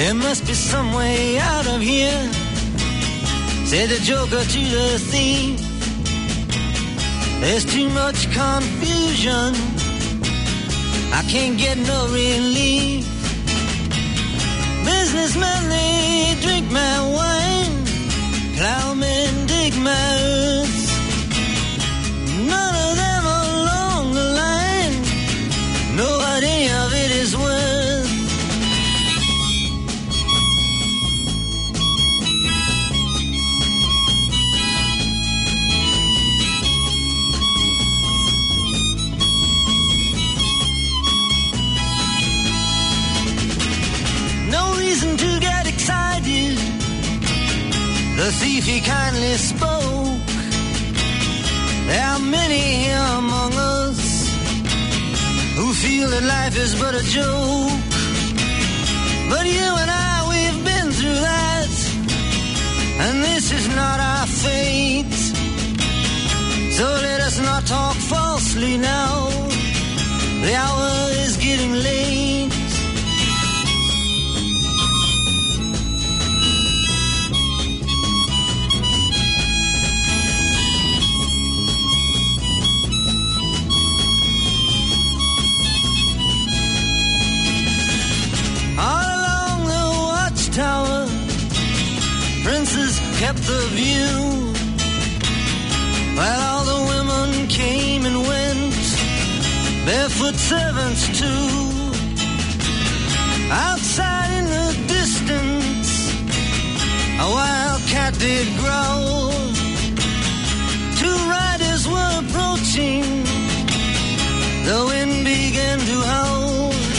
There must be some way out of here, said the joker to the thief. There's too much confusion, I can't get no relief. Businessmen, they drink my wine, plowmen dig my earth. None of them along the line know what any of it is worth. To get excited, the thief he kindly spoke. There are many here among us who feel that life is but a joke. But you and I, we've been through that, and this is not our fate. So let us not talk falsely now, the hour is getting late. Tower, princes kept the view, while all the women came and went, barefoot servants too. Outside in the distance, a wild cat did growl. Two riders were approaching, the wind began to howl.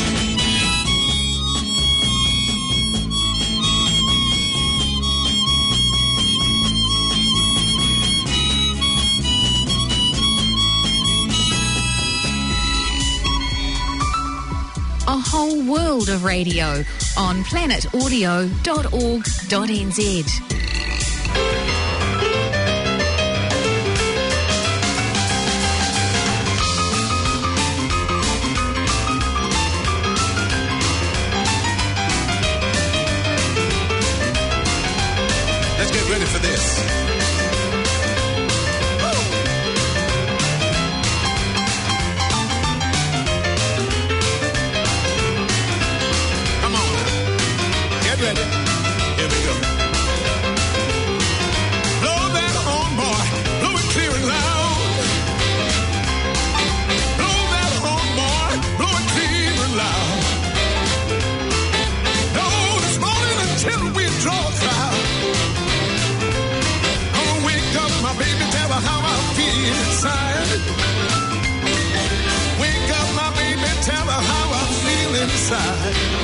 A whole world of radio on planetaudio.org.nz. Let's get ready for this. Ready? Here we go. Blow that horn, boy. Blow it clear and loud. Blow that horn, boy. Blow it clear and loud. No, this morning until we draw a cloud. Gonna wake up my baby, tell her how I feel inside. Wake up my baby, tell her how I feel inside.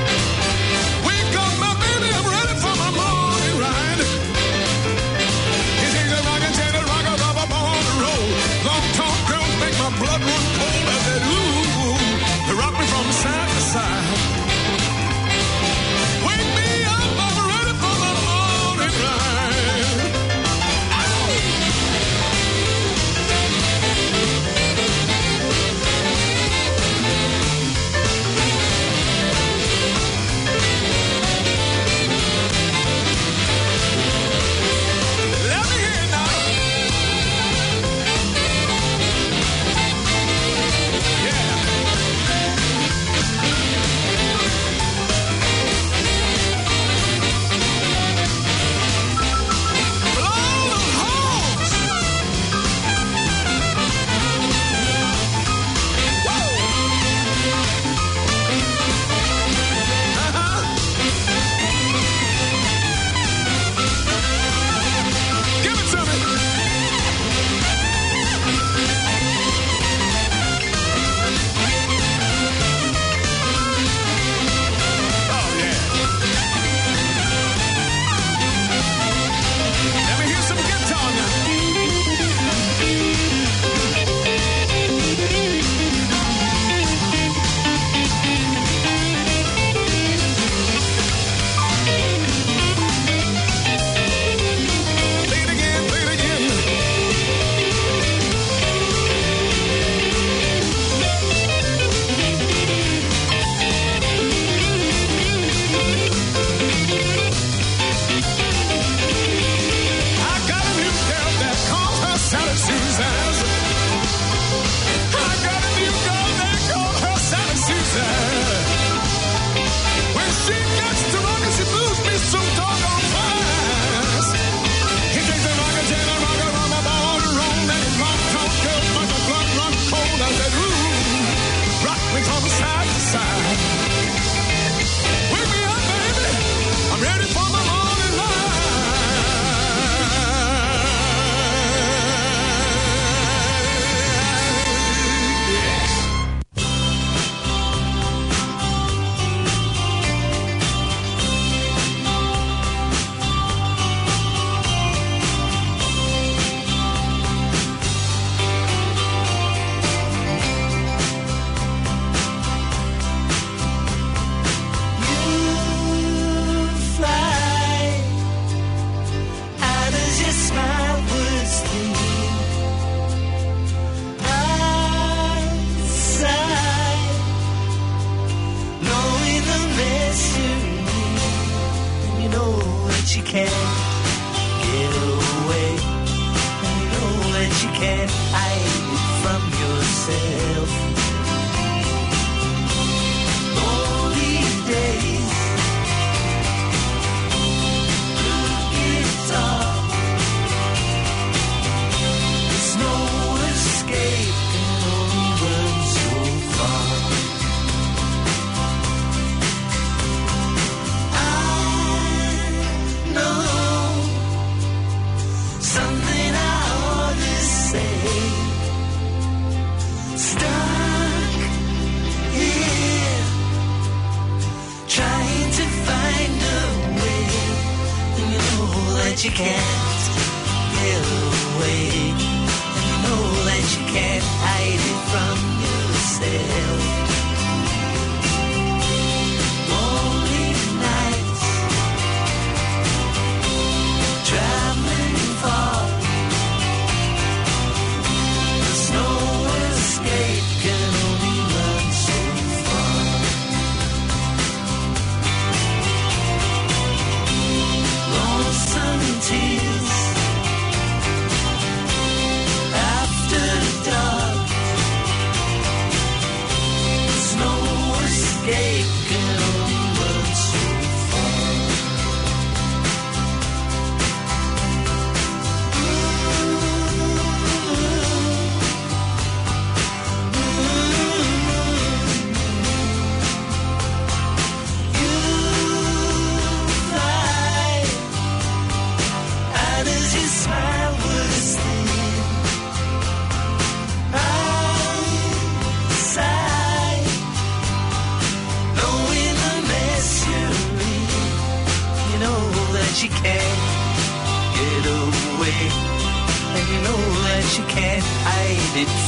Blood run cold, I said, ooh, rock me from side to side. Wake me up, I'm ready for the morning ride.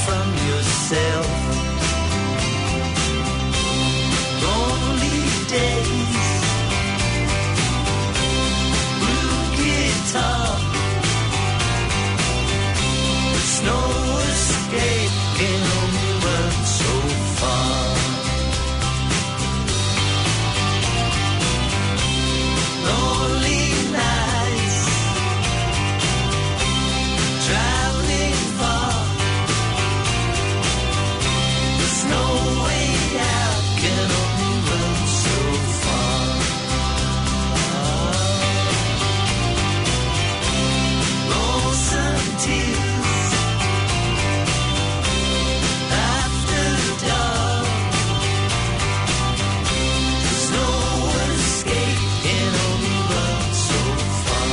from yourself. Lonely days, blue guitar, there's no escape, can only run so far. Lonely nights, traveling far, there's no way out, can only run so far. Lonesome tears after dark, there's no escape, can only run so far.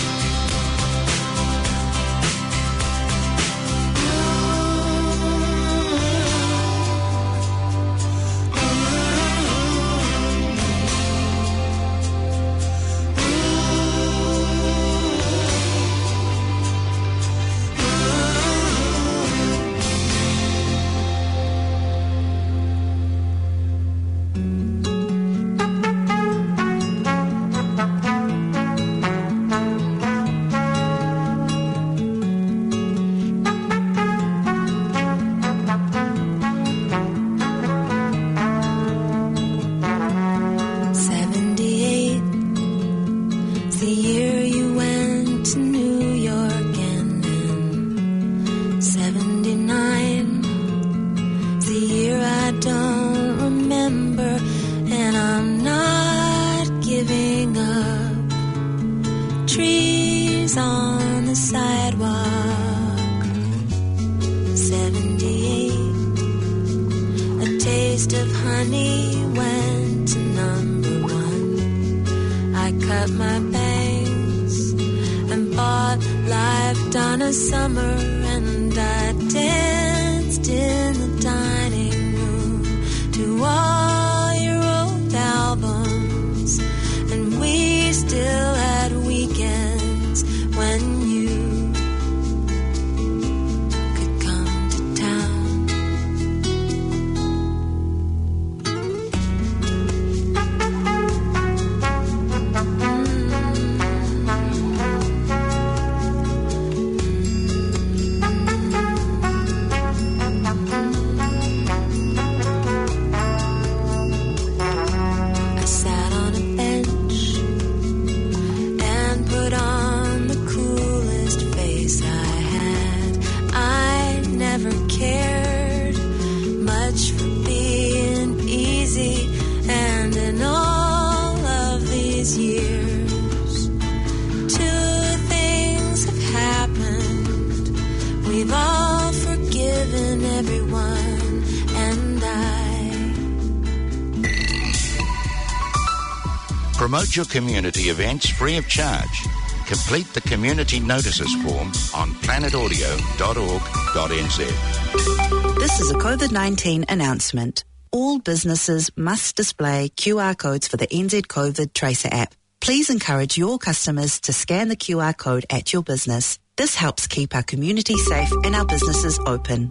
The year you went to New York, and then 79, the year I don't remember, and I'm not giving up. Trees on the sidewalk, 78, a taste of honey went to number 1. I cut my bangs and bought Live Donna Summer, and I danced in the dining room to all your old albums, and we still had weekends when you could come to town. I sat on a bench and put on the coolest face I had. I never cared much for being easy, and in all of these years, 2 things have happened. We've all forgiven everyone, and Promote your community events free of charge. Complete the community notices form on planetaudio.org.nz. This is a COVID-19 announcement. All businesses must display QR codes for the NZ COVID Tracer app. Please encourage your customers to scan the QR code at your business. This helps keep our community safe and our businesses open.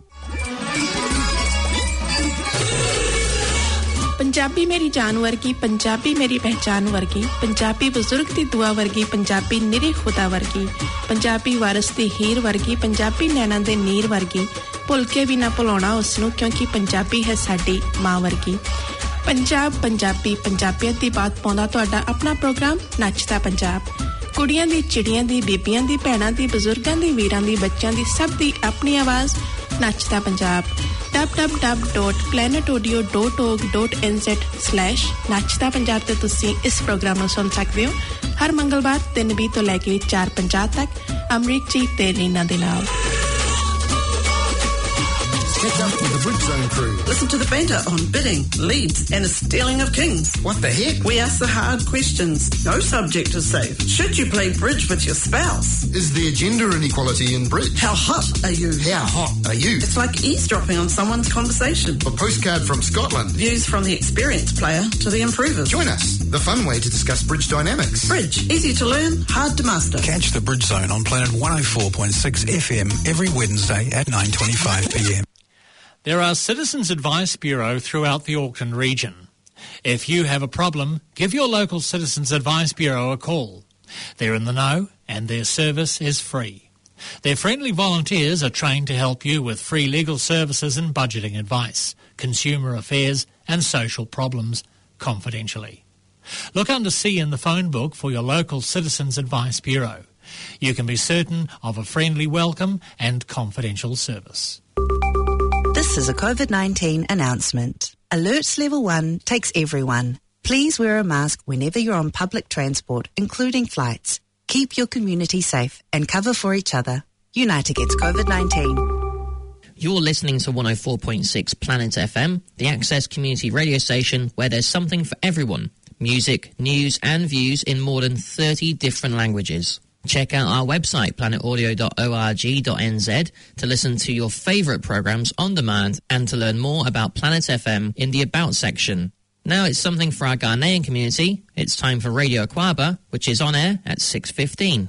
Punjabi मेरी जान वर्गी, पंजाबी मेरी पहचान वर्गी, पंजाबी बुजुर्ग दी दुआ वर्गी, पंजाबी निरे खुदा वर्गी, पंजाबी वारस दी हीर वर्गी, पंजाबी नैना दे नीर वर्गी, भुल के भी ना भुलाउणा उसनू क्योंकि पंजाबी है साडी मां वर्गी। पंजाब पंजाबी पंजाबियत दी बात पाउंदा तुहाडा अपना प्रोग्राम नੱਚਦਾ पंजाब। कुड़ियां दी चिड़ियां दी बीबियां दी भैणां दी बुजुर्गां दी वीरां दी बच्चियां दी सब दी अपनी आवाज़ नੱਚਦਾ पंजाब। www.planetaudio.org.nz/नੱਚਦਾ पंजाब ਤੇ ਤੁਸੀਂ ਇਸ ਪ੍ਰੋਗਰਾਮ ਨੂੰ ਸੁਣ ਸਕਦੇ ਹੋ ਹਰ ਮੰਗਲਵਾਰ 3:20 ਤੋਂ ਲੈ ਕੇ 4:50 ਤੱਕ ਅਮਰੀਕ ਜੀ ਤੇ ਰੀਨਾ ਦੇ ਨਾਲ। Catch up with the Bridge Zone crew. Listen to the banter on bidding, leads and the stealing of kings. What the heck? We ask the hard questions. No subject is safe. Should you play bridge with your spouse? Is there gender inequality in bridge? How hot are you? How hot are you? It's like eavesdropping on someone's conversation. A postcard from Scotland. Views from the experienced player to the improvers. Join us. The fun way to discuss bridge dynamics. Bridge. Easy to learn, hard to master. Catch the Bridge Zone on Planet 104.6 FM every Wednesday at 9:25 p.m. There are Citizens Advice Bureau throughout the Auckland region. If you have a problem, give your local Citizens Advice Bureau a call. They're in the know and their service is free. Their friendly volunteers are trained to help you with free legal services and budgeting advice, consumer affairs and social problems confidentially. Look under C in the phone book for your local Citizens Advice Bureau. You can be certain of a friendly welcome and confidential service. This is a COVID-19 announcement. Alerts Level 1 takes everyone. Please wear a mask whenever you're on public transport, including flights. Keep your community safe and cover for each other. Unite against COVID-19. You're listening to 104.6 Planet FM, the Access community radio station where there's something for everyone. Music, news and views in more than 30 different languages. Check out our website, planetaudio.org.nz, to listen to your favourite programmes on demand and to learn more about Planet FM in the About section. Now it's something for our Ghanaian community. It's time for Radio Aquaba, which is on air at 6:15.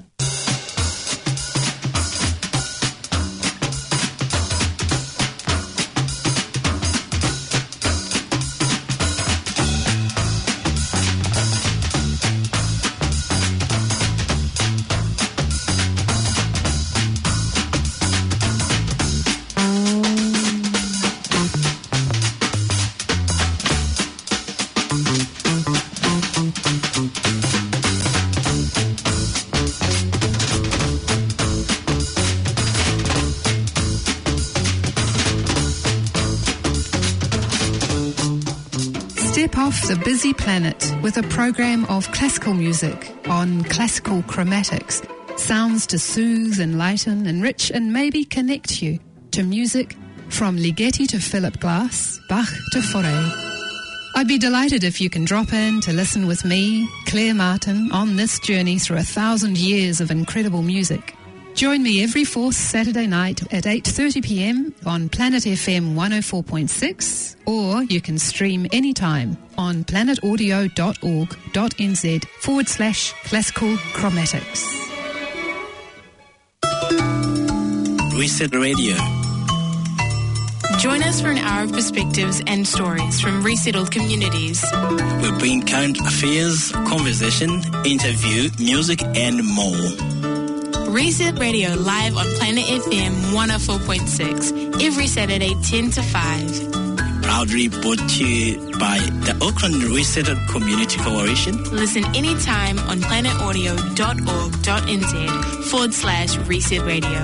Off the busy planet with a program of classical music on Classical Chromatics. Sounds to soothe, enlighten, enrich and maybe connect you to music from Ligeti to Philip Glass, Bach to Fauré. I'd be delighted if you can drop in to listen with me, Claire Martin, on this journey through 1,000 years of incredible music. Join me every fourth Saturday night at 8:30 p.m. on Planet FM 104.6, or you can stream anytime on planetaudio.org.nz/classical chromatics. Reset Radio. Join us for an hour of perspectives and stories from resettled communities. We bring current affairs, conversation, interview, music, and more. Reset Radio live on Planet FM 104.6 every Saturday 10 to 5. Proudly brought to you by the Auckland Resettled Community Coalition. Listen anytime on planetaudio.org.nz/Reset Radio.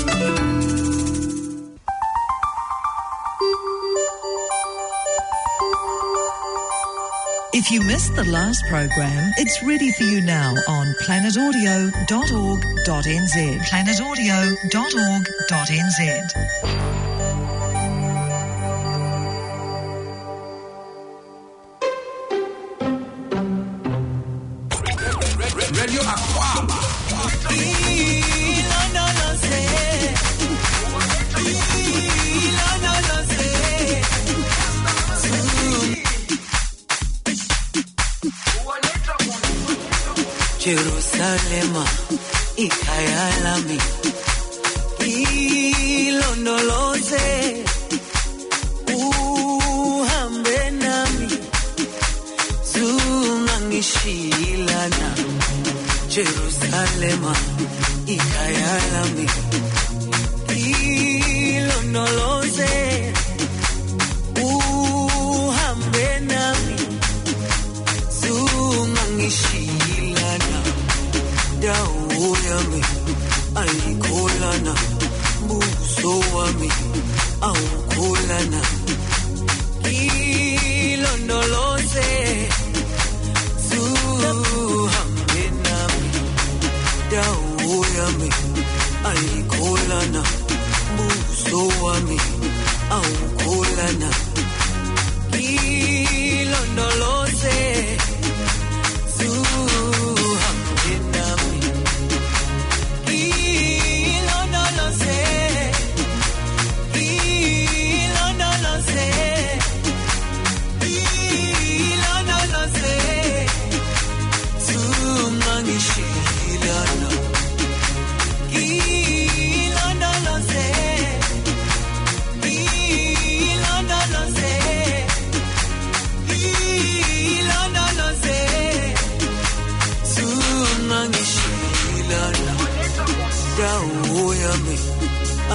If you missed the last program, it's ready for you now on planetaudio.org.nz. planetaudio.org.nz. Radio Aquaba. Jerusalema, ikhaya lami, ilondoloze, uhambe nami, zungangishilana. Jerusalema, ikhaya lami, ilondoloze, uhambe nami, zungangishilana. Dawo yami ayikholana, buso wami awukholana, ilondoloze, zuhambe nami. Dawo yami ayikholana, buso wami awukholana, ilondoloze,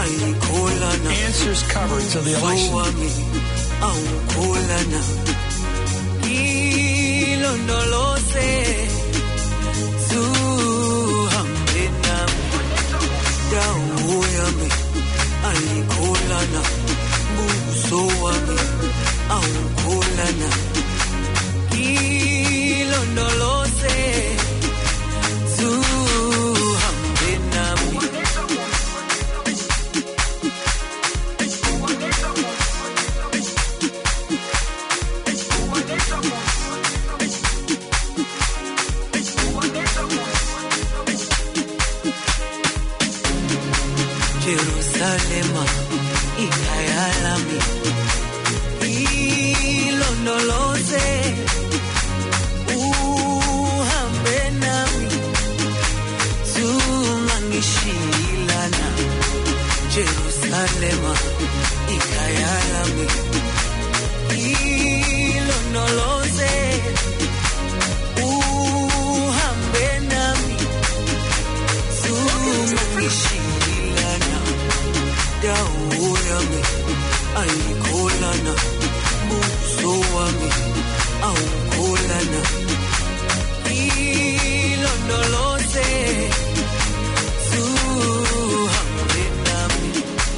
Answers covered to the election. Jerusalema ikayalami ilondoloze uhambe nami zungangishilana Jerusalema ikayalami ilondoloze uhambe nami zungangishilana dawo yami ayikholana buso wami awukholana ilondoloze zuhambe nami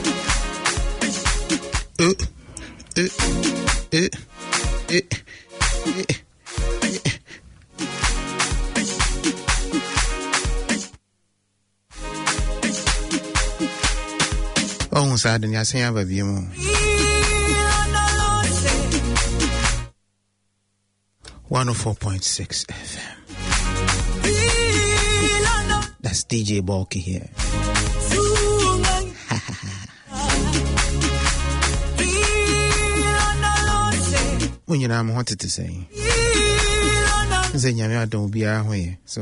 Oh, sad and yasin ya baby mo. .6 FM. That's DJ Balky here. When you know I'm wanted to say. Say I don't be out here. So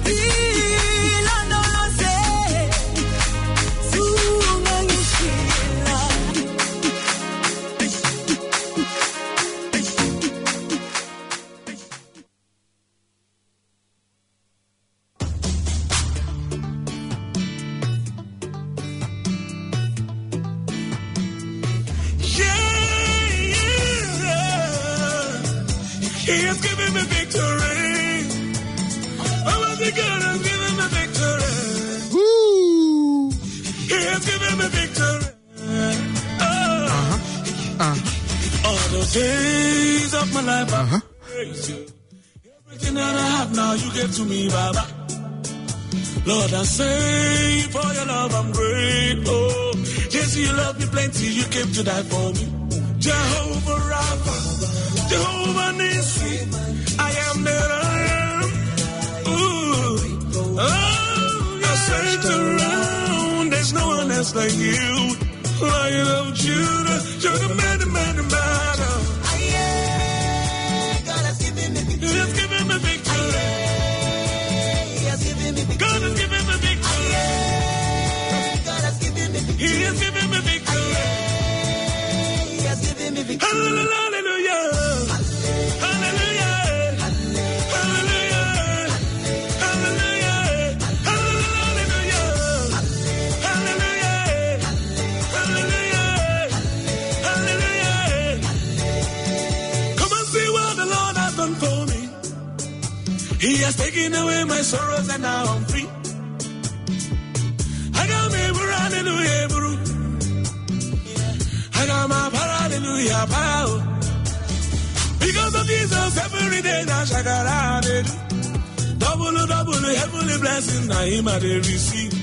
He has given me victory. Oh, my God has given me victory. Woo! He has given me victory. All the days of my life, I praise you. Everything that I have now, you gave to me, Baba. Lord, I say for your love, I'm grateful. Jesus, you love me plenty, you came to die for me. Jehovah Rapha, Jehovah Nissi, I am that I am. Ooh, oh, I searched around, there's no one else like you. Lion of Judah, you're the man. God has given me victory. He has given me victory. God has given me victory. God has given me victory. He has given me victory. He has given me victory. Hallelujah. He has taken away my sorrows and now I'm free. I got me hallelujah, bro. I got my hallelujah, power. Because of Jesus, every day now shakara. Double heavenly blessing now him I receive.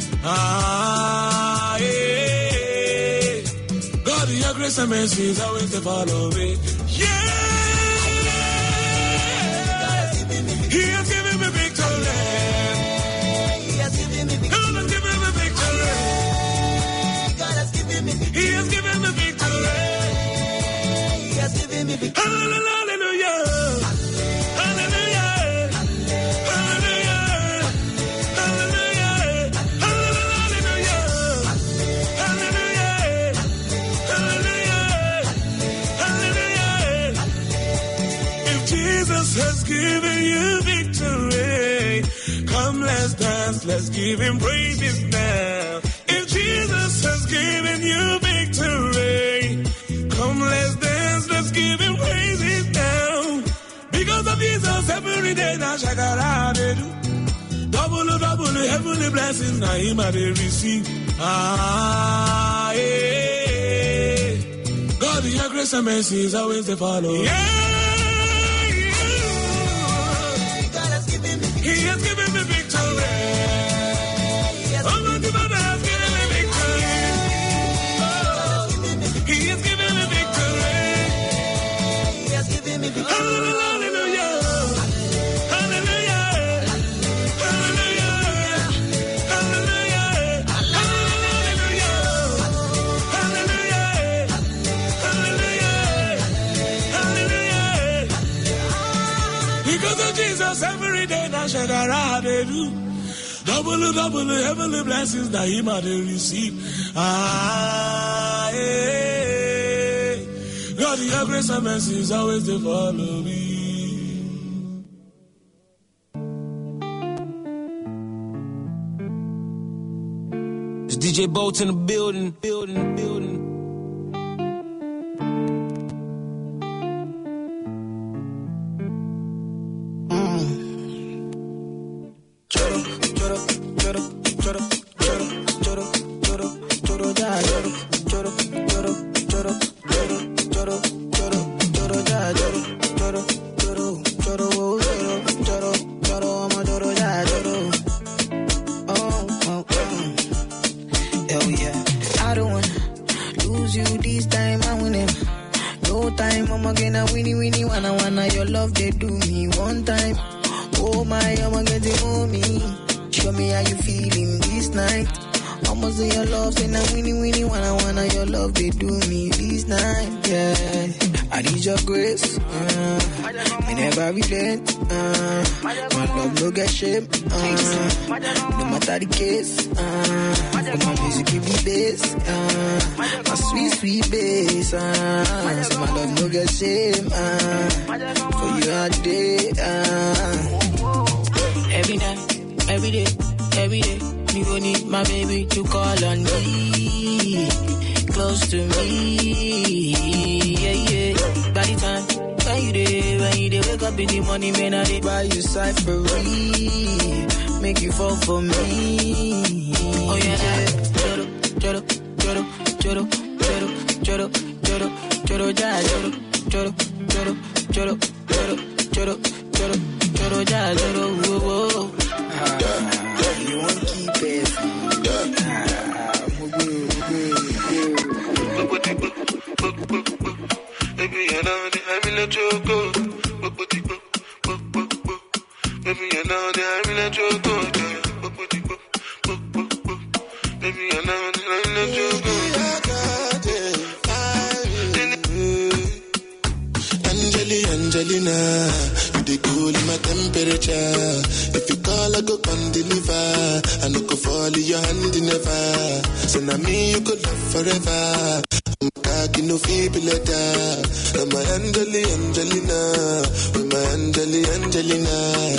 God, your grace and mercy is always to follow me. Yeah. He has given me victory. He has given me victory. God has given me victory. God has given me victory. He has given me victory. He has given me victory. Hallelujah. Hallelujah. Hallelujah. Hallelujah. Hallelujah. Hallelujah. Hallelujah. If Jesus has given you victory, come let's dance, let's give him praises now. If Jesus Jesus has given you victory. Come, let's dance, let's give him praises now. Because of Jesus, every day now shakara they do. Double, heavenly blessings now him I they receive. God, your grace and mercy is always the follow. He has given me victory. Almighty Father has given me victory. He has given me victory. He has given me victory. Hallelujah. Hallelujah. Hallelujah. Hallelujah. Hallelujah. Hallelujah. Hallelujah. Because of Jesus, every day now shakara they do. Double, heavenly blessings that him I they receive. God, your grace and mercy is always to follow me. It's DJ Bolt in the building. No matter the case, my music give me bass, my sweet bass, so my love no get shame, for you all day, every night, every day, me gon' need my baby to call on me, close to me, yeah, by the time. When you dey wake up in the morning, man, I dey buy you cyphery, make you fall for me. Oh yeah, choro, you won't keep it. Baby, you know that I will let you go. Baby, you know that I will let you go. Baby, you know that I will let you go. Angelina, you the cool in my temperature. If you call, I go come deliver. I no go fall in your hand never. So now me, you could love forever. I no feeble letter. I'm my Angelina, with my Angelina.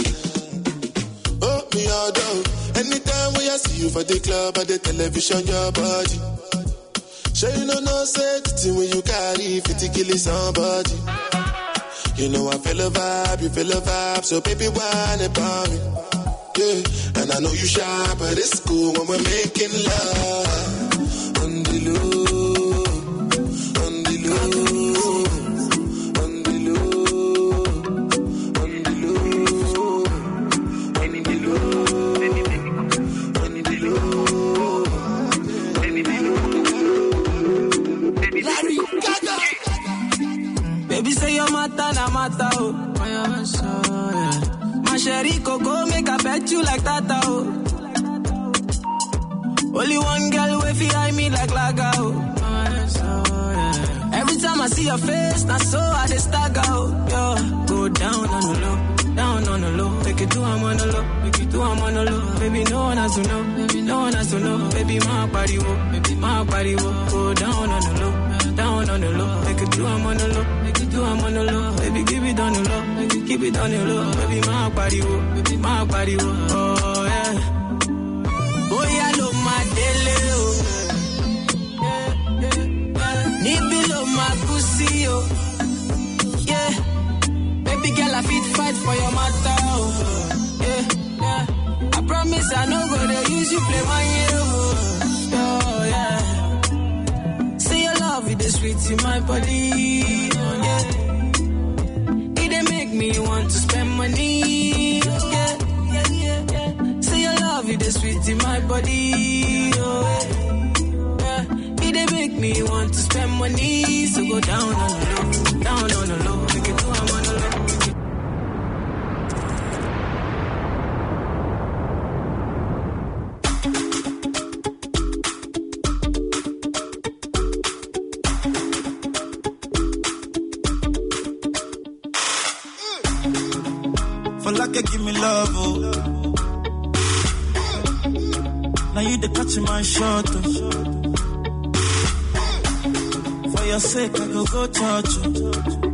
Oh, me all down. Anytime when I see you for the club or the television, your body. Sure you know no safety when you carry 50 killing somebody. You know I feel a vibe, you feel a vibe, so baby whine about me. Yeah, and I know you shy, but it's cool when we're making love. On the low. Baby say your matter na matter oh. My sherry coco make I bet you like that oh. Only one girl way fi eye me like laga oh. Every time I see your face, na so I dey stagger oh. Yo, go down on the low, down on the low. Take it to I'm on the low, make it to I'm on the low. Baby no one has to know, baby no one has to know. Baby my body wo, go down on the low. Down on the low, make it do I'm on the low, make it do I'm on the low. Baby, give it on the low, make it keep it on the low. Baby, my body, oh, yeah. Oh, yeah, love my daily, oh. see you. Yeah, baby girl, I fit fight for your matter. Oh. Yeah. I promise I no go to use you play my hero. Oh yeah. See your love, it is sweet in my body. Oh, yeah. It dey make me want to spend money. Yeah. See your love, it is sweet in my body. Oh yeah. It dey make me want to spend money. So go down on the low, down on the low. Make it do I'm on the low. Give me love, oh. Now you the catch my shot, oh. For your sake, I go touch you.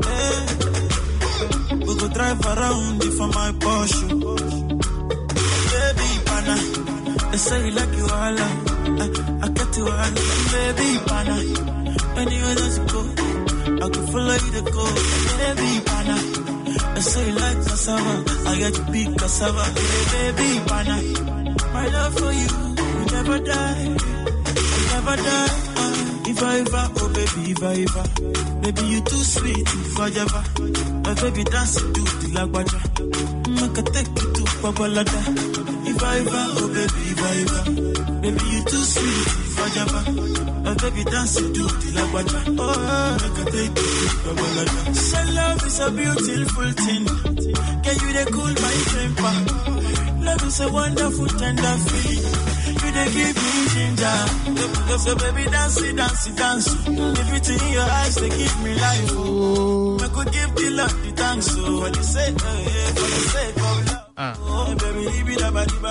Hey. We go drive around for my Porsche. Baby, pana, they say you like you all. I get you all. Baby, pana, anywhere that you go, I can follow you to go. Baby, pana. I say you like cassava, I get you big cassava. Hey, baby, pana, my love for you will never die, will never die. Iva, oh baby, Iva, baby you too sweet, forever. My baby dance you do the lagwaja, make a take you to Babalada. Iva, oh baby, Iva, baby you too sweet, forever. My baby dance you do the lagwaja, oh make a take you to Babalada. So love is a beautiful thing, can you they cool my temper? Love is a wonderful tender feeling. You they give me ginger. So baby dance. Everything in your eyes they give me life. Oh, I could give the love the thanks. So what you say? For the sake of love. Oh, baby, leave it about the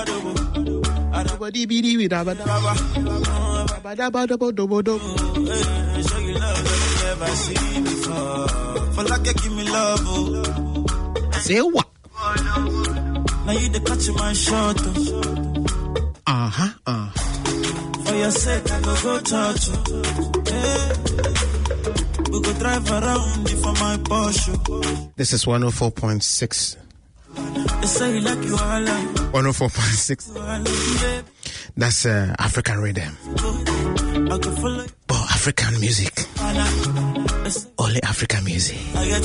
show you love that you never seen before. For like you give me love. Oh. Say what? Now you the catch my shot. For your sake, I go touch you. Hey. We go drive around for my Porsche. This is 104.6. They say you like you all. 104.6. That's African rhythm. Oh, African music. Only African music.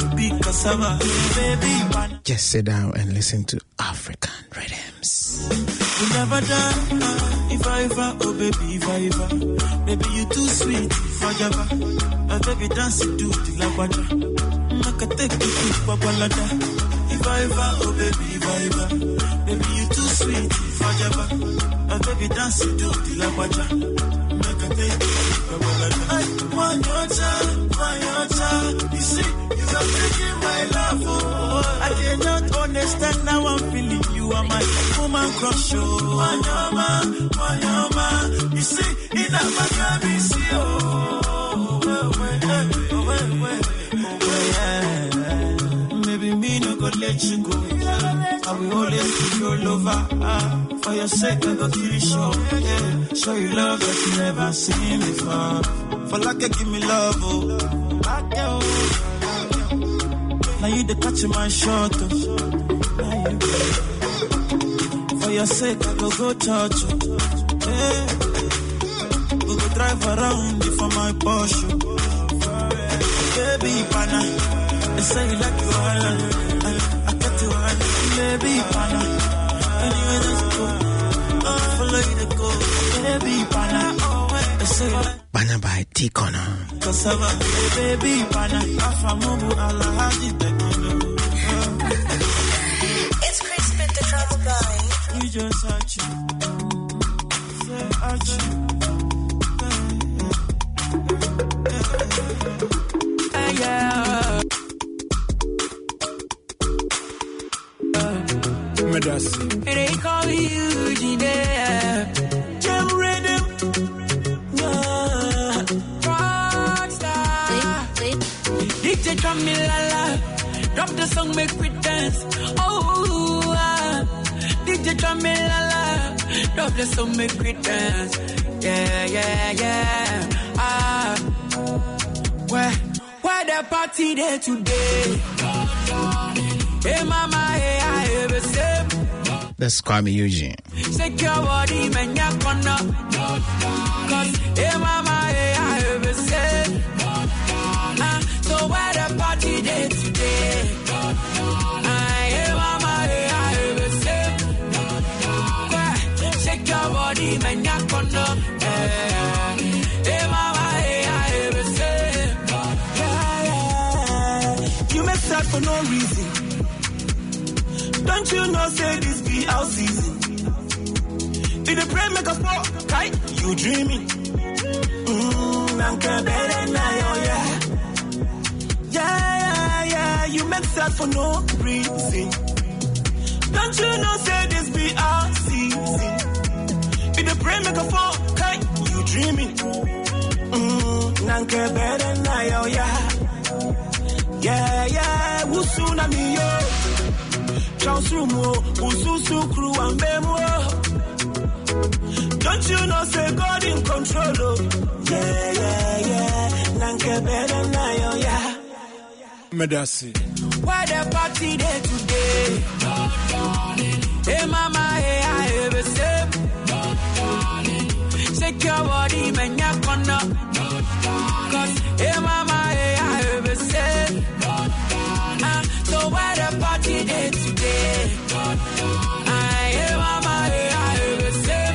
Just sit down and listen to African rhythms. You never die. Iva, oh baby, Iva. Baby, you too sweet, forever. My baby dance you do the lagwaja. Make a take you to Babalada. Iva, oh baby, Iva. Baby, you too sweet, forever. My baby dance you do the lagwaja. Make a take you to Babalada. One your child. You see, you are taking my love. Oh, I cannot understand now I'm feeling you are my woman crush. Wanyama, you see, in a Maccabi, see, maybe me no go let you go. I will always be your lover. For your sake, I go kill you, show you love that you never seen before. For like you give me love, oh. Now you the catch my shot, for your sake, I go touch you. Hey. We go drive around for my Porsche. Baby, pana, they say you like you all. I get you all. Baby, pana, anywhere that you go, follow you to go. Baby, pana, they say you like Bana by T-Corner. Cassava, baby, pana, afamubu alahadi tekino. It's Crispin the Travel Guy. We just at you, say at you. Yeah. Medasi. They call you Jide. Jam rhythm. DJ Jamilala, drop the song, make we dance. Oh, DJ Jamilala, drop the song, make we dance. Yeah. Where the the party there today? Hey mama, hey I have a same. That's Kwame Eugene. Shake your body, man, you're gonna. Cause hey mama, hey I have a same. So where the party there today? Hey mama, hey I have a same. Shake your body, man, you're gonna. Hey mama, hey I have a same. You mess up for no reason. Don't you know, say this be our season. If the pray make us fall, right? You dreaming. Yeah. You make sad for no reason. Don't you know, say this be our season. If the pray make us fall, right? You dreaming. Yeah. Wusuna mi yo. Don't you know, say God in control? Oh. Yeah. Nanke better na yo, yeah. Medasi. Why the party there today? Hey mama, hey I have a sip. Shake your body, man, you're gonna. Cause hey mama, hey I have a sip. So why the party there today? Hey mama, hey I have a sip.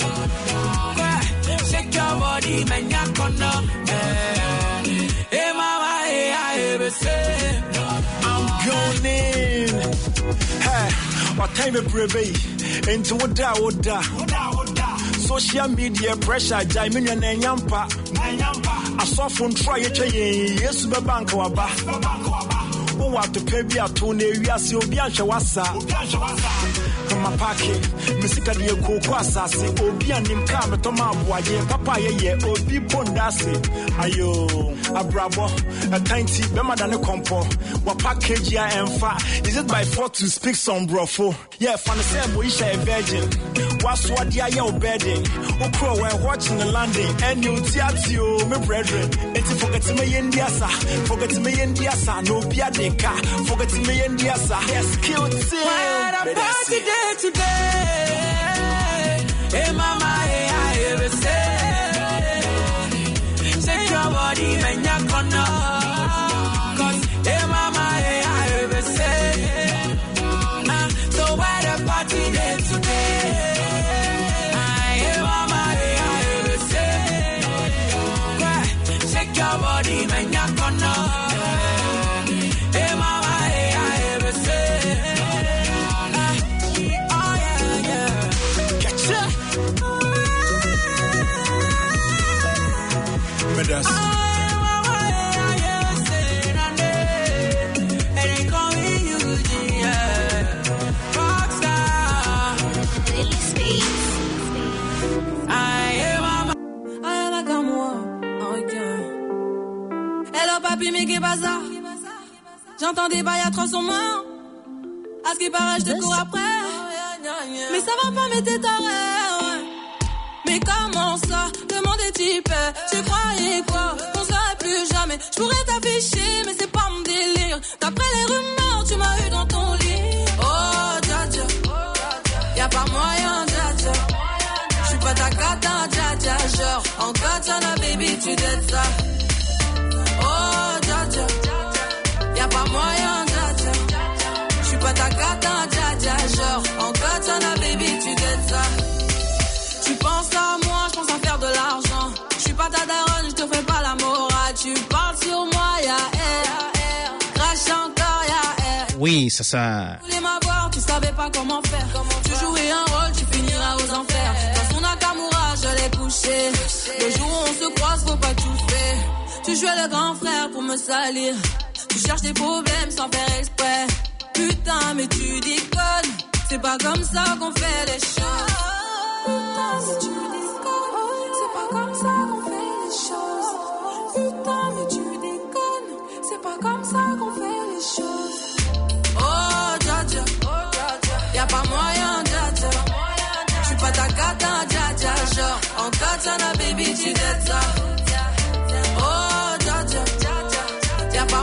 Shake your body, man, you're gonna. Hey mama, hey I have a sip. I'm going in. Hey, what time of brave? Into Oda. Social media pressure, Jaiminian and Yampa. I saw from try a chain, yes, Babanka Waba. Oh, what to pay be a tune, we are so Bianca Wassa. From my pocket, Missika de Coquasa, Obian in Kama Tomabwa, Papa, Obi Pondasi. Ayo, a bravo, a tiny, better than a compo. What package and fat? Is it by force to speak some brofo? Yeah, from the same wish a virgin. What's what ya your bedding? Okro, we're watching the landing, and you teatio, my brethren. It's forget me in Diasa, forget me in Diasa, no Piadeca, forget me in Diasa, yes, kill it. Where the party day today? Hey mama, hey I have a say. Shake your body, man, you're gonna. Cause hey mama, hey I have a say. So where the party day today? Hey mama, hey I have a say. Shake your body, man, you're gonna. Hey mama, hey I have a say. Medasi. Hello papi, mais qu'est bazar? J'entends des bails à 300 mains. À ce qui paraît, je te cours après. Mais ça va pas, mais t'es taré. Mais comment ça? Demande des types. Tu croyais quoi? On serait plus jamais. Je pourrais t'afficher, mais c'est pas mon délire. D'après les rumeurs, tu m'as eu dans ton lit. Oh, dja dja. Y'a pas moyen, dja dja. J'suis pas ta cata, dja dja. Genre, en katana, baby, tu dettes ça. Oh, dja dja. Y'a pas moyen, dja dja. J'suis pas ta cata, dja dja. Genre, en katana, baby, tu dettes ça. Tu penses à moi, je pense à faire de l'argent. Je suis pas ta daronne, je te fais pas la morale. Tu parles sur moi, y'a air. Crash encore, y'a air. Oui, c'est ça. Tu voulais m'avoir, tu savais pas comment faire. Tu jouais un rôle, tu finiras aux enfers. Dans son Nakamura, je l'ai couché. Le jour où on se croise, faut pas tout faire. Tu jouais le grand frère pour me salir. Tu cherches des problèmes sans faire exprès. Putain, mais tu déconnes. C'est pas comme ça qu'on fait les choses. Putain, si tu déconnes, c'est pas comme ça qu'on fait les choses. Putain, mais tu déconnes, c'est pas comme ça qu'on fait les choses. Oh, dja dja, y'a pas moyen, dja dja. J'suis pas ta cata, dja dja. Genre, en katana, baby, tu dettes ça. Oh, dja dja, y'a pas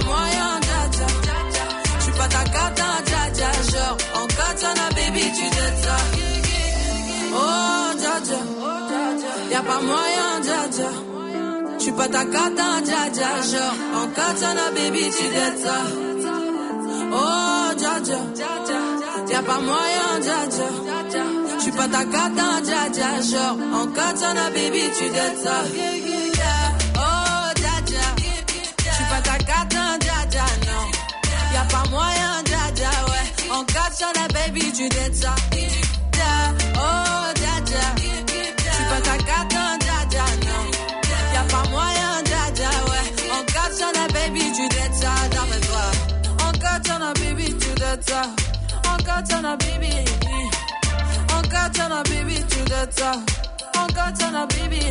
tu déta. Oh, dja dja, y'a pas moyen, dja dja. J'suis pas ta cata, dja dja, genre en katana, baby, tu déta. Oh, dja dja, y'a pas moyen, dja dja. J'suis pas ta cata, dja dja, genre en katana, baby, tu déta. Oh, dja dja, j'suis pas ta cata, dja dja, non. Y'a pas moyen, dja dja, ouais. En katana, baby, tu déta. Oh, dja dja, j'suis pas ta cata, dja dja, non. Y'a pas moyen, dja dja, ouais. En katana, baby, tu déta, d'après toi. En katana, baby, tu déta. En katana, baby. En katana, baby, tu déta. En katana, baby.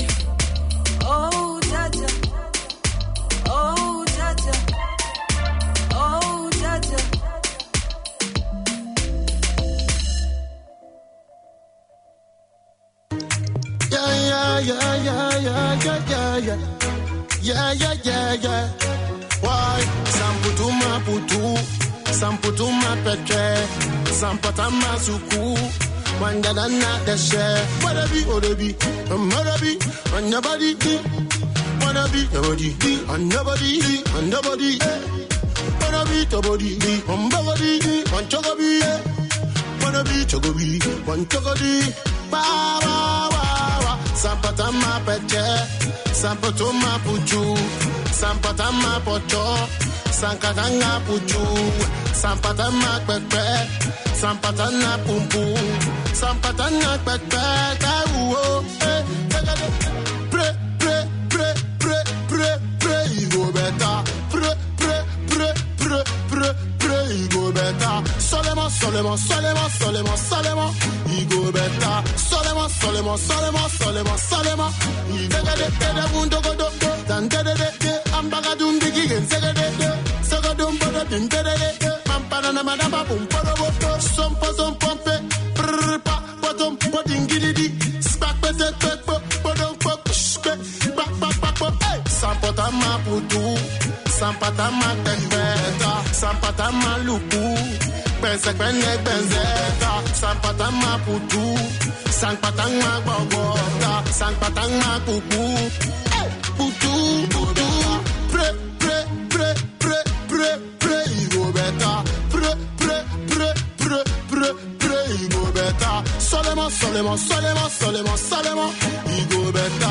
Oh, dja dja. Oh, dja dja. Oh, dja dja. Yeah. Why? Samputuma petre, sampatama suku, wangadana deshe. Whatever, odebi, marabi, on your body, wanna be your body, on your body, on your body, wanna be your body, on body, on chogobi, wanna be chogobi, on chogodi, ba. Sampatama peche, sampatoma puchu, sampatama pocho, sankatanga puchu, sampatama pepe, sampatana pumpu, sampatana pepe, uo, pre, go beta, pre, go beta, solemo, go beta, solemo, the mundo go do, tantede, ambagadum bigin, segadum bodin, pampana madama pum, some pompe, pa, bottom, giddy, spark, sampatama putu, sampatama tembeta, sampatama lupu, benzeta, sampatama putu, sampatama bogota, sampatama pupu, putu, pre, go beta, pre, go beta, solemo, go beta,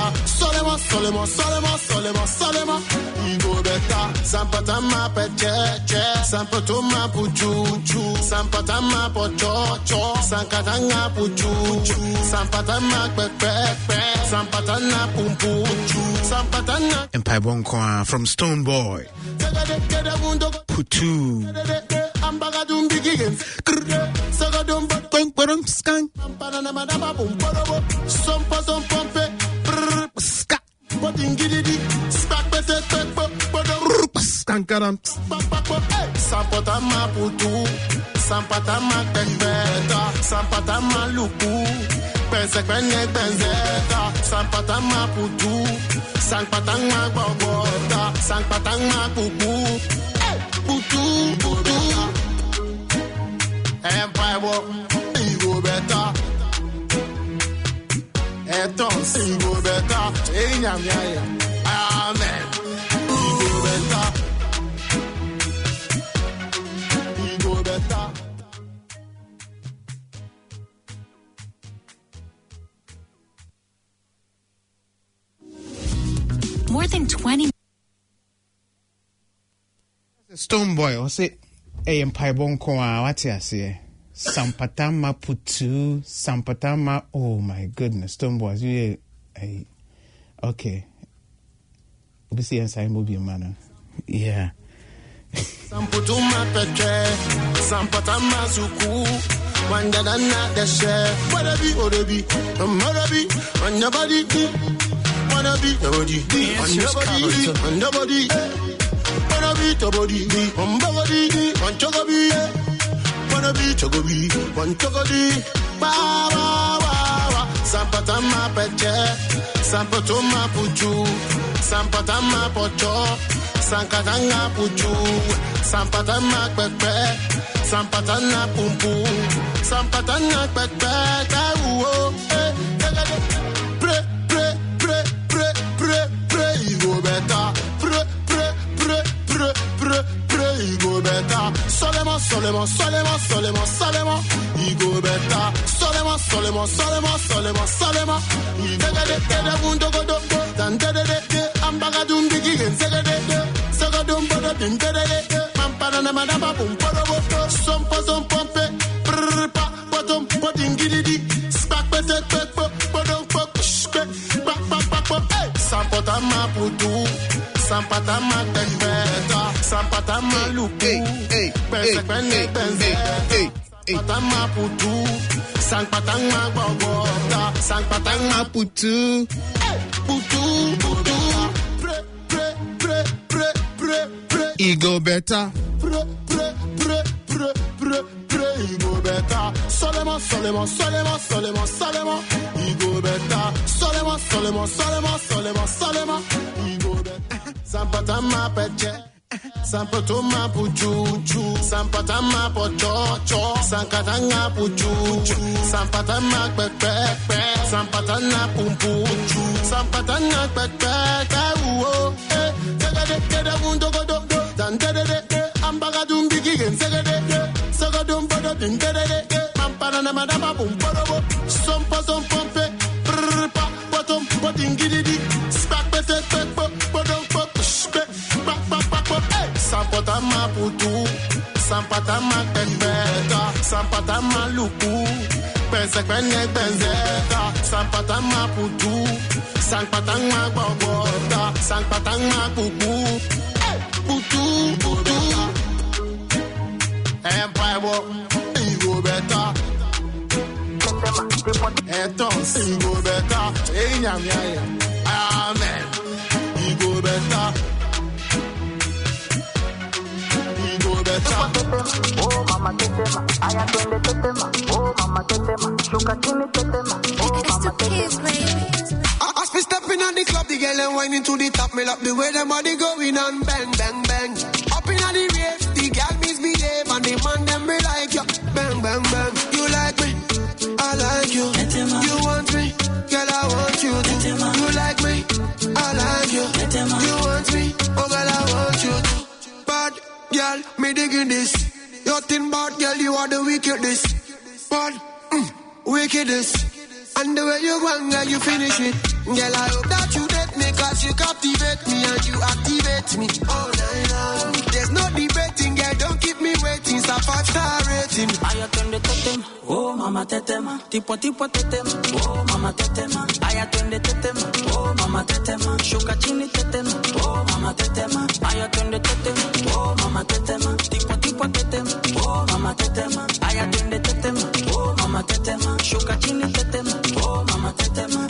solemo, go beta, sampatama peche, sampatoma puchu, sampatama pocho, sankatanga puchu, sampatama pepe, sampatana pumpu, sampatana. Empire Bonkwa from Stone Boy. Putu. Ambagadum bigin. Sagadum Bonkwarum skang. Some pompe. Ska. Botingidi. Spark better. Skankaram. Sampatama putu. Sampatama tembeta. Sampatama lupu. Benzeta. Sampatama putu. Sampatama bogota. Sampatama pupu. Putu. Empire walk. Go better. Don't sing go better. Amen. Go better. Go better. More than 20. Stone Boy, what's it? Empire Bonkwa, what's it? Sampatama putu, Sampatama. Oh my goodness, Stone Boys, you okay. We see inside movie man. Yeah. Samputuma petre, Sampatama suku, wangadana deshe. Whatever, odebi, marabi, on your body, wanna be your body, on your body, wanna be your body, on chogobi. Wanna be chogobi, one chogodi, ba. Sampatama peche, sampatoma puchu, sampatama pocho, Sankatanga puchu, sampatama pepe, sampatana pumpu, sampatana pepe, uo, pre, you go better, pre, you go better, solemo, you go better, solemo, you get mundo godo, tante ambagadum bigin, Sagadum Boda Pintele, Pampana Madama Pumporo, some pompe, Prpa, bottom, potting giddy, Spack Bottom, Sampatama Putu, Sampatama Tempeta, Sampatama Lupu, Sampatama Putu, Sampatama Bogota, Sampatama Putu, Putu. Ego better. Pre, ego better. Solemo. Ego better. Solemo. Ego better. Sampatama peche. Sampatoma puchu. Sampatama pocho. Sankatanga puchu. Sampatama pepe. Sampatana pumpu. Sampatana pepe. Uo. Tegade mundo godo. Ambagadum bigin, Sagadum Boda Pintele, Pampana Madama Pumporo, some pompe, Prpa, bottom, potting giddy, Spack bottom, Sampatama Putu, Sampatama Tempeta, Sampatama Lupu, Benzeta, Sampatama Putu, Sampatama Bogota, Sampatama Pupu. Putu, Empire walk, you go better. Entonces, you go better. Amen. You go better. You go better. Oh, mama tetema, aya twende tetema. Oh, mama tetema, shuka chini tetema. Oh, mama tetema. As we stepping on the club, the girl and whining to the top. Me love the way them body going on, bang. Up in the rave, the girl misbehave and the man them be like you, bang. You like me, I like you. You want me, girl I want you too. You like me, I like you. You want me, oh girl I want you too. Bad girl, me digging this. Your thin bad girl, you are the wickedest. Bad, wickedest. And the way you go, girl, you finish it. Girl, I hope that you date me, cause you captivate me and you activate me all night long. There's no debating, girl, don't keep me waiting. It's a 5-star rating. I attend the tetem, oh mama tetema. Tipo tetema, oh mama tetema. I attend the tetema, oh mama tetema. Shuka chini tetema, oh mama tetema. I attend the tetema, oh mama tetema. Tipo tetema, oh mama tetema. I attend the tetema, oh mama tetema. Shuka chini tetema, oh mama tetema.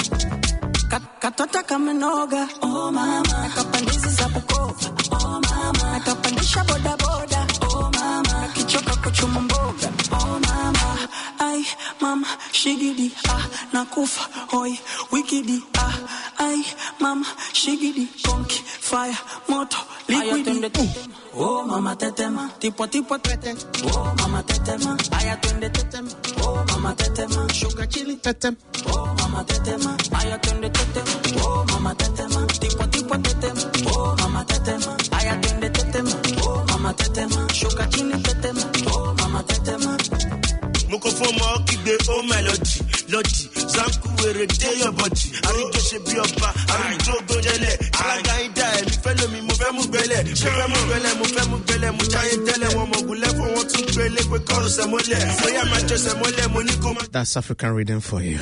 Katota kamenoga, oh mama. Nakapandizi za Bukova, oh mama. Nakapandisha boda, oh mama. Nakichoka kuchuma mboga, oh mama. Ay, mama, shigidi, nakufa, oi, wikidi, ay, mama, shigidi, konki, fire, moto, liquidi. Oh mama tetema, tipo tetema, oh mama tetema. Ay, atende tetema, oh mama tetema. Shuka chili tetema, oh mama tetema. Ay, atende tetema, oh mama tetema. Tipo tetema, oh mama tetema. Ay, atende tetema, oh mama tetema. Shuka chili tetema, oh mama tetema. Moko fomo kigbe o melody, lodi, zanku were dey your body. Arijo se bi oba, arijo gojele. Alaga ida e mi felo mi mo fe mu gbele. Mo fe mu gbele, mo jaye tele won mo gule fo won tun gbele pe koro se mole. Oya ma je se mole mo ni ko ma. That's African reading for you.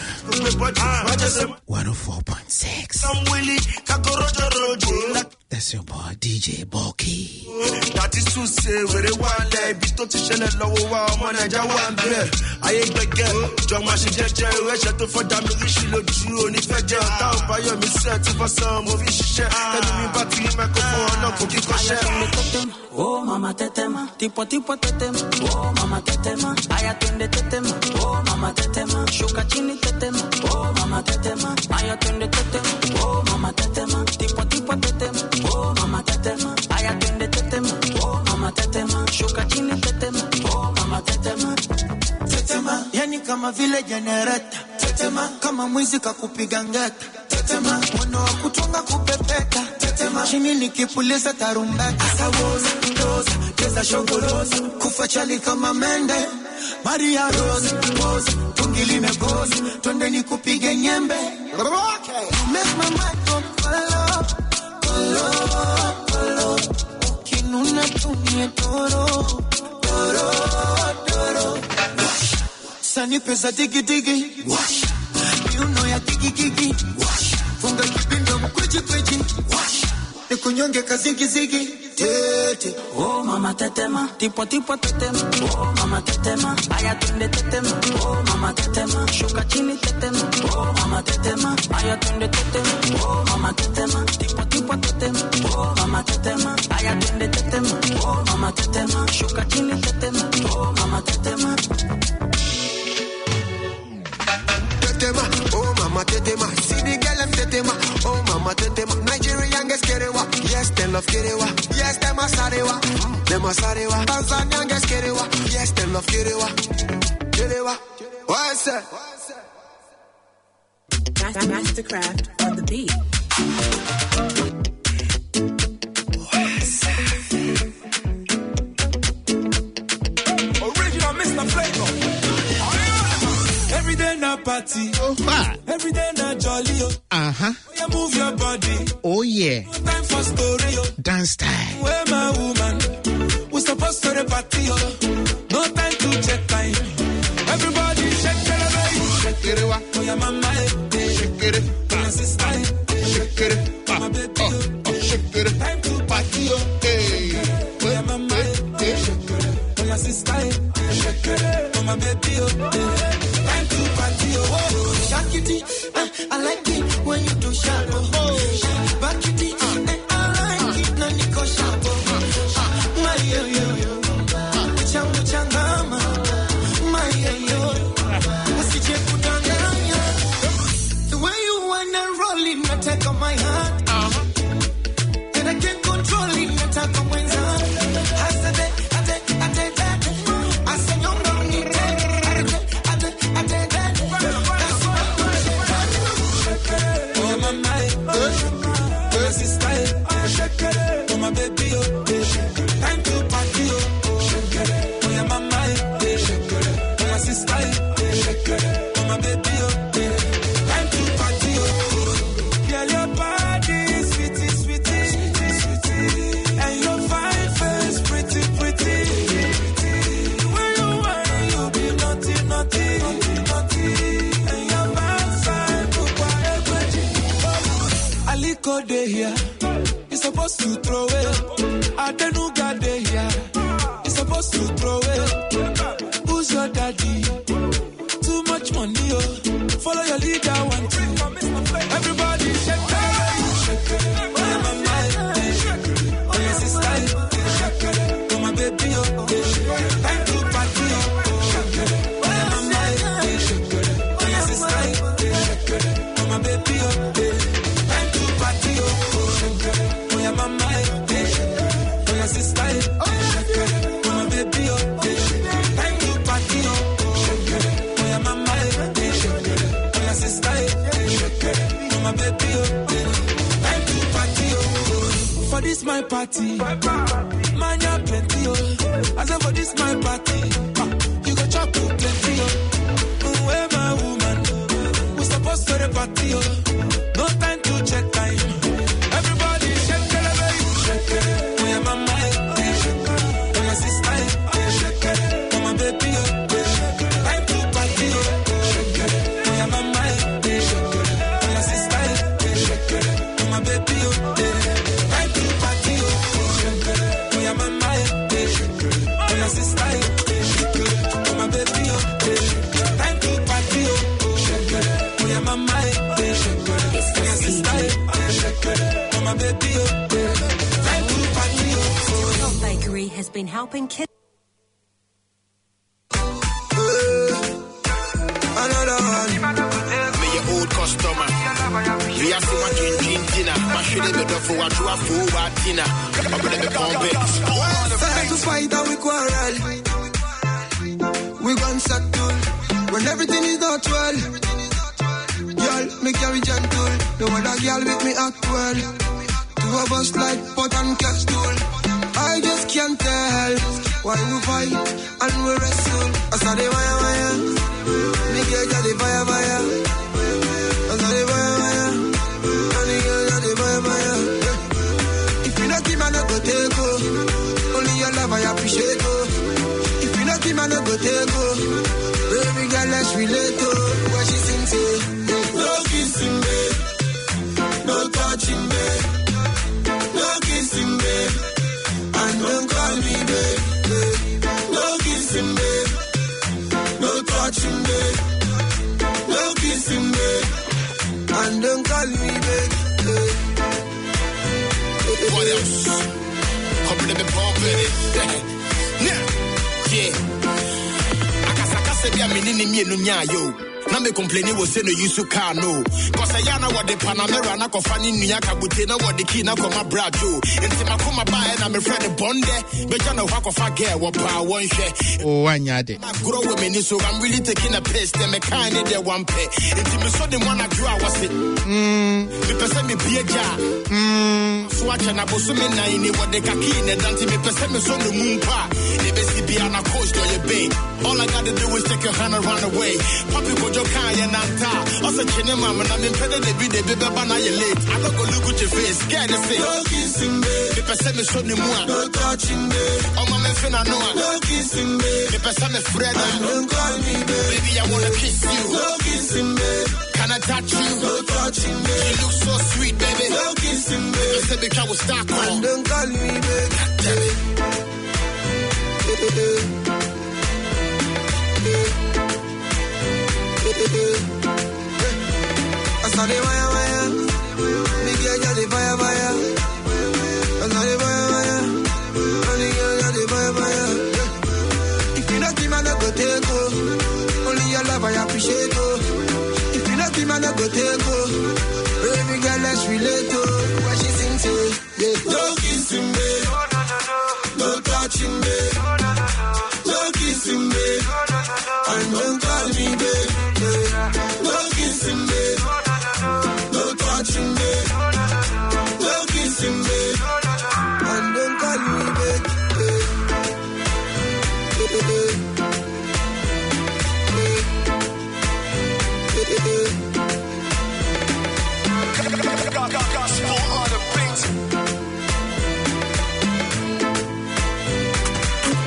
104.6. Some willy kakorojo rojo. That's your boy DJ Bulky. That is to say where one lay bito ti shele lowo wa omo Naija wa nbe. Aye gbege jo ma se jeje we se to for dami rishi loju oni feje ta o ba yo mi set for some mo fi sise. Tell me back to microphone no ko ki ko share. Oh mama tetema, tipo tetema, oh mama tetema. Ay atende tetema, oh mama tetema. Shuka chini tetema, oh mama tetema. Ay atende tetema, oh mama tetema. Tipo tetema, oh mama tetema. Ay shuka chini tetema, oh mama tetema. Tetema, yani kama vile generator. Tetema, kama mwizi kakupiga ngeta. Tetema, mwana wa kutunga kupepeta. Tetema, chini nikipuliza tarumbeta. Asawoza, doza, keza shogoloza. Kufa chali kama mende. Maria Rose, pose, tungili mekozi. Twende nikupige nyembe. Okay. Make my mind go kolo, kolo, kolo. Ukinuna tumie toro, toro, toro. Sani pesa digi digi. You know ya kiki kiki. Funga kipindo mkweji kweji. Nikunyonge kazigi zigi. Tete. Oh mama tetema. Tipo tipo tetema. Oh mama tetema. Aya tunde tetema. Oh mama tetema. Shuka chini tetema. Oh mama tetema. Aya tunde tetema. Oh mama tetema. Tipo tipo tetema. Oh mama tetema. Aya tunde tetema. Oh mama tetema. Shuka chini tetema. Oh mama tetema. Tetema, oh mama tetema. See the girl them tetema, oh mama tetema. Nigerian girls kerewa, yes they love kerewa, yes them asarewa, them asarewa. Tanzanian girls kerewa, yes they love kerewa, kerewa. What's that? Mastercraft on the beat. Original Mr. Flavor. Every day na party, every day na jolly. You move your body. Oh yeah. No time for story. Dance style. Where my woman? We supposed to the party. No time to check time. Everybody shake it, baby. Shake it, oh yeah, mama. Shake it, oh yeah, sister. Shake it, my baby. Shake it, time to party. Hey, oh yeah, mama. Shake it, oh yeah, sister. Shake it, oh my baby. Time to party. Oh, shake it, I like it when you do shadow. Back it, I like it when you go shadow. My yo yo yo, changu changama. My yo yo, usije kudanganya. The way you wanna roll it, not take on my heart. And I can't control it, not take on my heart. I said that, I said that. I said you don't need that. I did that. Oh my mind, oh sister, oh my baby, time to party, oh yeah my mind, oh my sister, oh my baby, time to party, yeah your body sweetie, sweetie, sweetie, and your fine face pretty, pretty. When you want you be naughty, naughty, naughty, and your backside look Aliko dey here, you supposed to throw it. Adenuga dey here, you supposed to throw it. Who's your daddy? Too much money, oh. Follow your leader, 1, 2. Everybody shake it, shake it. Oh yeah, my mind, oh yeah, sister, shake it. Oh my baby, oh, time to party, oh. Oh yeah, my mind, shake it. Oh yeah, sister, shake it. Oh my baby, oh. For this my party, man ya plenty oh. I said for this my party, you go chop plenty oh. Where my woman, we supposed to the party oh. No time to check time. Everybody shake it, baby, shake it. Oh yeah, my mind, shake it. Oh my sister, shake it. Oh my baby oh. Time to party oh. Shake it. Oh yeah, my mind, shake it. Oh my sister, shake it. Oh my baby oh. Bakery has been helping kids. Another one. Me your old customer. We are so much in dinner. My should have been for what you are for dinner. I'm gonna be convinced. fight and we quarrel. We gon' settle when everything is not well. Girl, me carry gentle. No other girl with me act well. Two of us like pot and kettle. I just can't tell why we fight and we wrestle. I saw the wire. Me girl got the fire. I saw the wire. And the girl got the fire. If you not keep my not go take go. Only your love I appreciate go. If you not keep my not go take go. Baby girl, let's relate to what she sings to. No kissing me, no touching me, no kissing me, and don't call me babe. No kissing me, no touching me, no kissing me, and don't call me babe. What else? Come to me, pump it. Yeah. Be a minute yo. Na me complaining was saying no use to car no. Cause I yana what the Panamera na kofani Nuyaka Butena what the key na koma brajo. And Timakoma buy and I'm a friend bonde. But you know how of a girl what power one share. Oh, one yard. Grow women so I'm really taking a piss. Them a kind of their one pay. And Tim saw them one I grew I was it. Me person me be a jar. Swatch and I was so many what they kaki and Dante me person me so the moon pa. They basically be on a coast or your bay. All I gotta do is take your hand and run away. Papi go jokai and anta. Also chene mama na me pede de be na you late. I don't go look at your face, scared to say. No kissing me. Me person me so ni mua. No touching me. Oh mama finna know. No kissing me. Me person me friend. Don't call me baby, I wanna kiss you. No kissing me. Can I touch you? No touching me. You look so sweet, baby. No kissing me. Me say because I was stuck on. Don't call me baby. Damn it. I saw the wire. Me girl got the fire. I saw the wire. And the girl got the fire. If you not keep my not go take go. Only your love I appreciate go. If you not keep my not go take go. Baby girl, let's relate to what she sings to. Yeah. No kissing me, no touching me.